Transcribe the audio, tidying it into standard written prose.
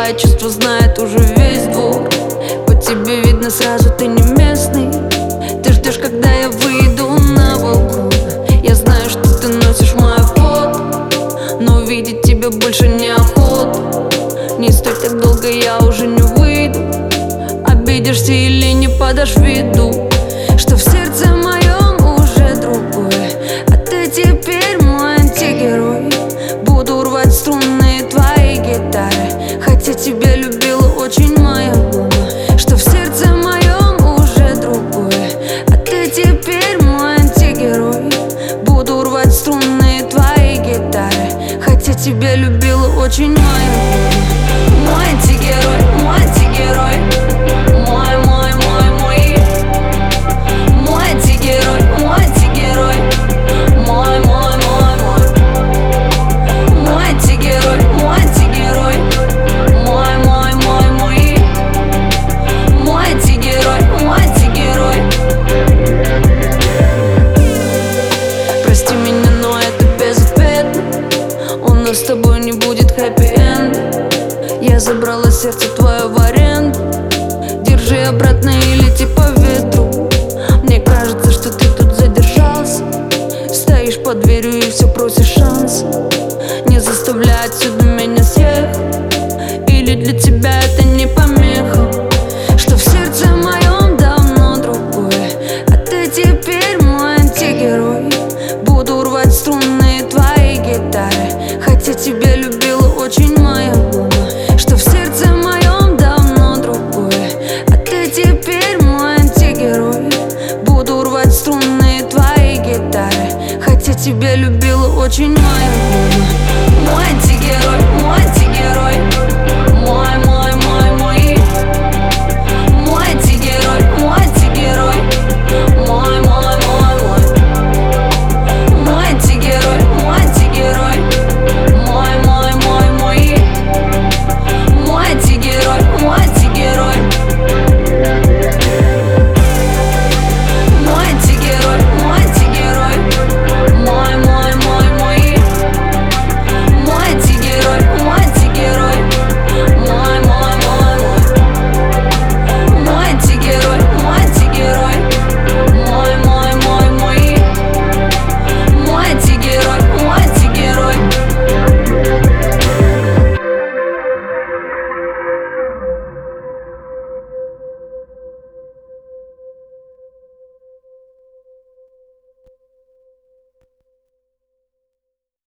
Твои чувства знает уже весь двор. По тебе видно сразу, ты не местный. Ты ждешь, когда я выйду на балкон. Я знаю, что ты носишь мою фото, но увидеть тебя больше неохота. Не стой так долго, я уже не выйду. Обидишься или не подашь виду, что в сердце моем уже другое, а ты теперь мой антигерой. Буду рвать струны твоей гитары, хотя тебя любила очень моя мама. Что в сердце моем уже другое, а ты теперь мой антигерой. Буду рвать струны твоей гитары, хотя тебя любила очень моя мама. Мой антигерой, мой антигерой. Прости меня, но это безответно. У нас с тобой не будет хэппи-энд. Я забрала сердце твое в аренду. Держи обратно и лети по ветру. Мне кажется, что ты тут задержался. Стоишь под дверью и все просишь шанс.